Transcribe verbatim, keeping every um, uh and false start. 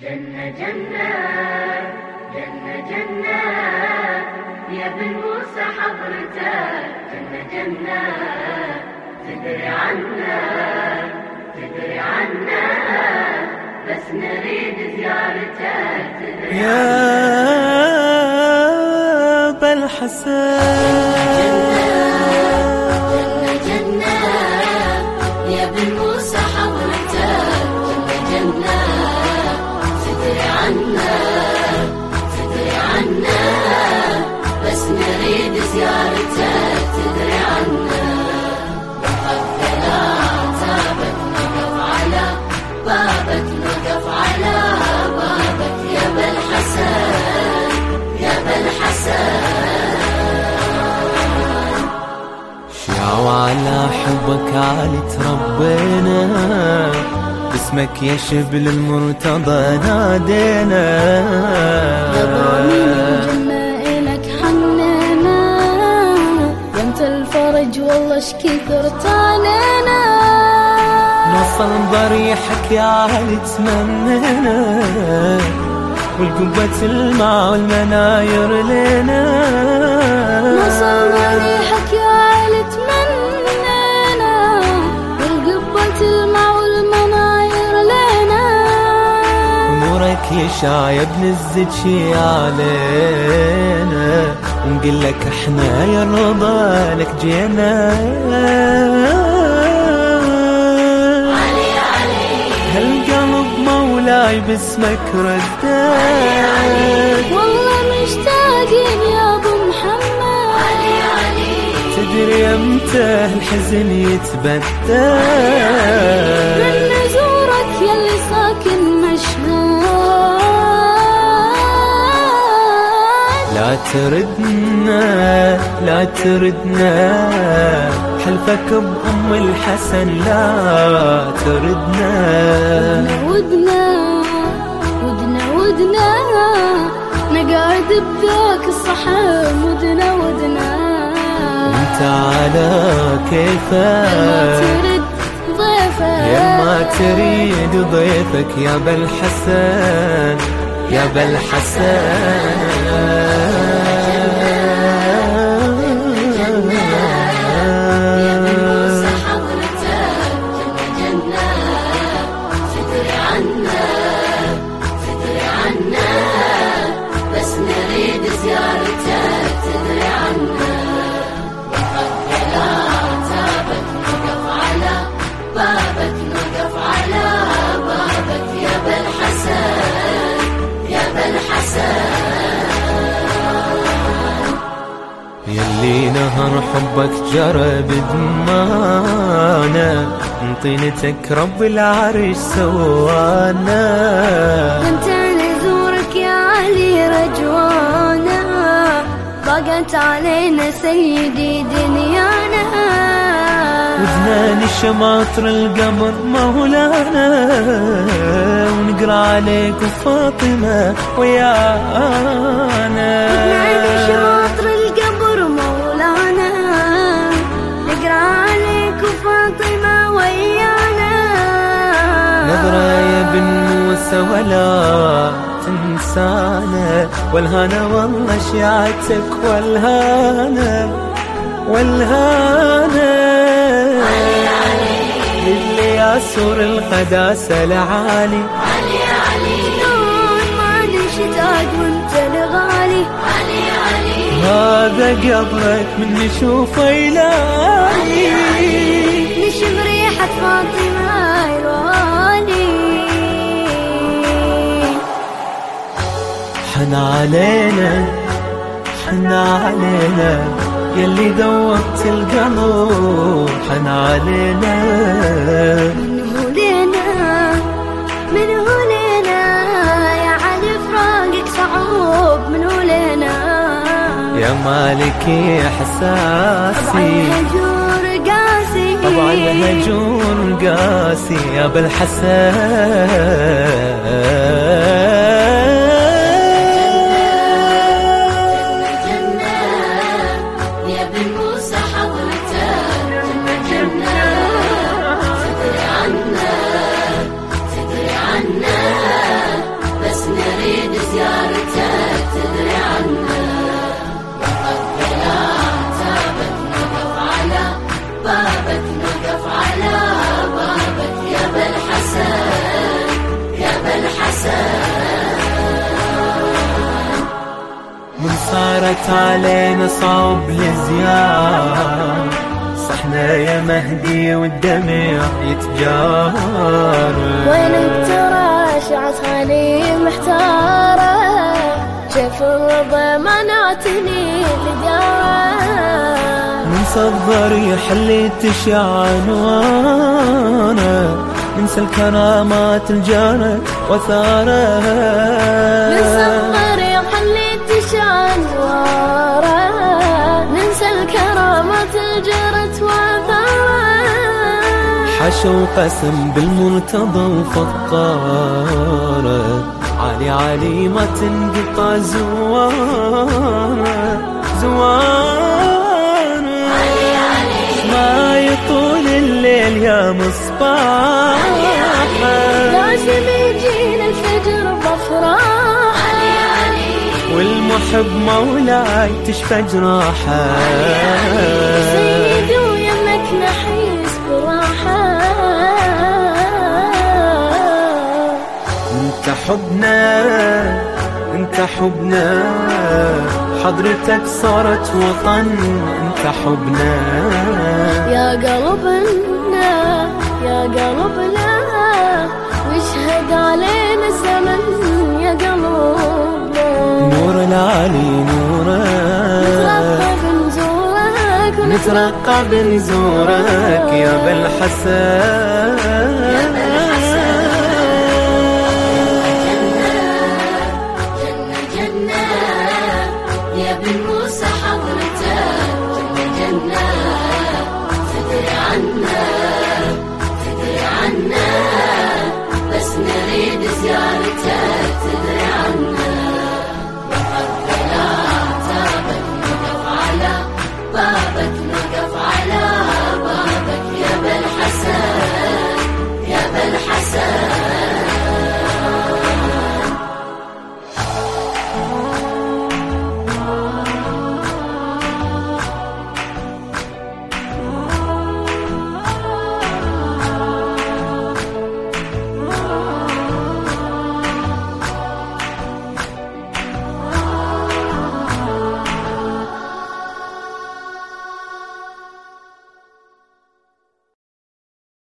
جنة جنة جنة جنة يا بن موسى حضرتك جنة جنة تدري عنا تدري عنا بس نريد زيارتك تدري يا بالحسن جنة جنة يا بن موسى حضرتك جنة جنة تدري عنا تدري عنا بس نريد زيارتك تدري عنا تابك نقف على بابك نقف على بابك يا بالحسن يا بالحسن شيعوا على حبك عالي تربينا باسمك يا شبل المرتضى نادينا يا ضامن الجنة إلك حنينا يمت الفرج والله اش كثرت علينا نوصل ضريحك يا عالي تمنينا والقبة الماء والمناير لنا نوصل ضريحك يا عالي تمنينا والقبة الماء والمناير لنا ونورك يشع يا ابن الزد شي علينا ونقول لك احنا يا رضا لك جينا علي علي هالقلب مولاي باسمك رداد والله مشتاقين يا ابو محمد علي علي تدري امتى الحزن يتبدل من نزورك يلي ساكن مشهد لا تردنا لا تردنا حلفك بأم الحسن لا تردنا ودنا ودنا ودنا نقعد بذاك الصحن ودنا ودنا انت على كيفك ما ترد ضيفك يا ما تريد ضيفك يا بالحسن يا بالحسن حضرتك جنة جنة تدري عنا تدري عنا بس نريد زيارتك تدري عنا تابك نقف على بابك نقف على بابك يا بالحسن يا بالحسن يلي نهر حبك جرى بدمانا من طينتك رب العرش سوانا انت نزورك يا علي رجوانا ضاقت علينا سيدي دنيانا وزنان شماطر القمر مولانا ونقرا عليك وفاطمة ويانا ودنا شاطر القبر مولانا نقرا عليك وفاطمة ويانا نظرة يا بن موسى ولا تنسانا والهنا والله شيعتك والهنا والهنا اللي ياسر القداسة لعالي علي علي شلون ما نشتاق وانت الغالي علي علي هذا قبرك من نشوفه يلالي نشم ريحة فاطمة الوالي حن علينا حن علينا يلي ذوقت القلب حن علينا منه لينا منه لينا يا علي فراقك صعوب منه لينا يا مالكي طبع احساسي الهجور قاسي طبعا الهجور قاسي يا بالحسن جنة يا بن موسى حضرتك جنة جنة تدري عنا تدري عنا صارت علينا صعب لزيار، صحنا يا مهدي والدمع يتجار. وينك ترى شعت علي محتارة، كيف الرضا منعتني لداره. ننسى الضريح اللي تشع عنوانه، ننسى الكرامات الجارة وثارها. ننسى الضريح اللي تشع انواره، ننسى الكرامات الجرت وثارها. حشوا قسم بالمرتضى وفقاره، علي علي ما تنقطع زواره زواره. علي علي ما يطول الليل يا مصباح، لازم يجينا الفجر بافراح. علي علي والمحب مولاي تشفى جراحه. سيدي ويمك نحيس براحة. انت حبنا انت حبنا، حضرتك صارت وطن. انت حبنا يا قلبنا يا قلبنا، واشهد علينا الزمن يا قلبنا. نور العلي نورك، نترقى بنزورك نترقى بنزورك يا بالحسن.